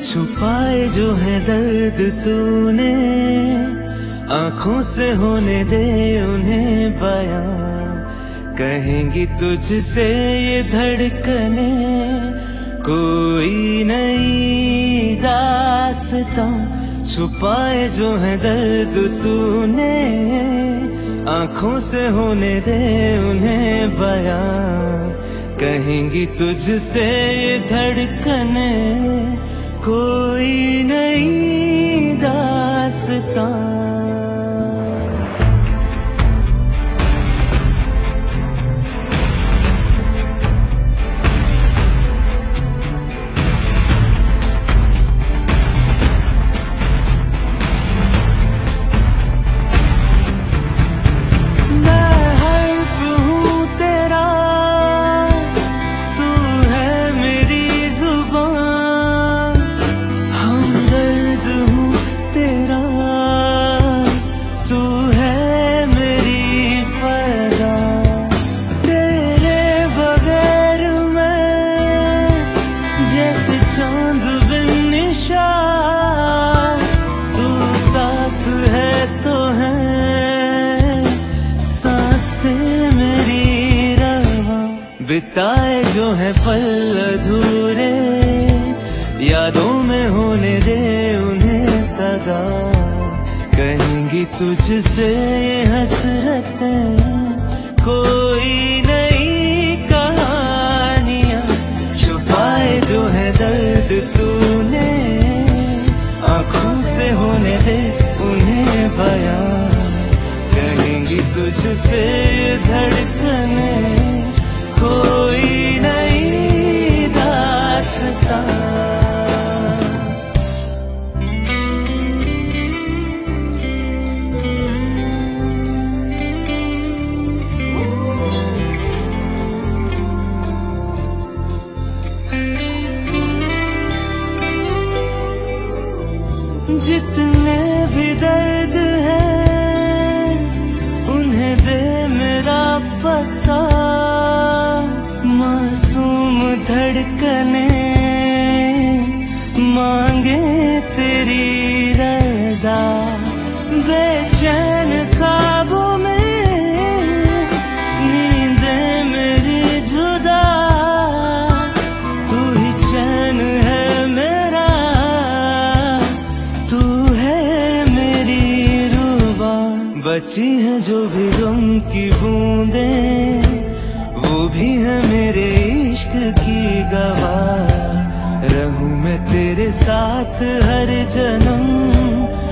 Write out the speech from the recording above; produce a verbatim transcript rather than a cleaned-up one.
छुपाए जो है दर्द तूने, आंखों से होने दे उन्हें बयां। कहेंगी तुझसे ये धड़कने कोई नई दास्तां। छुपाए जो है दर्द तूने, आंखों से होने दे उन्हें बयां। कहेंगी तुझसे ये धड़कने कोई नई दास्तां। चांद बिन निशा तू साथ है तो है सांसें मेरी रवां। बिताए जो है पल अधूरे, यादों में होने दे उन्हें सदा। कहेंगी तुझसे ये हसरतें कोई नई कहानियां। छुपाए जो है दर्द तूने, आंखों से होने दे उन्हें बयां। कहेंगी तुझसे धड़कने कोई नई दास्तां। जितने भी दर्द हैं उन्हें दे मेरा पता। मासूम धड़कने मांगे तेरी रज़ा। बेचैन ख्वाबों में नींदें मेरी जुदा। तू ही चैन है मेरा, तू है मेरी रूबा। बची है जो भी गम की बूंदें, वो भी है मेरे इश्क की गवाह। रहूं मैं तेरे साथ हर जन्म,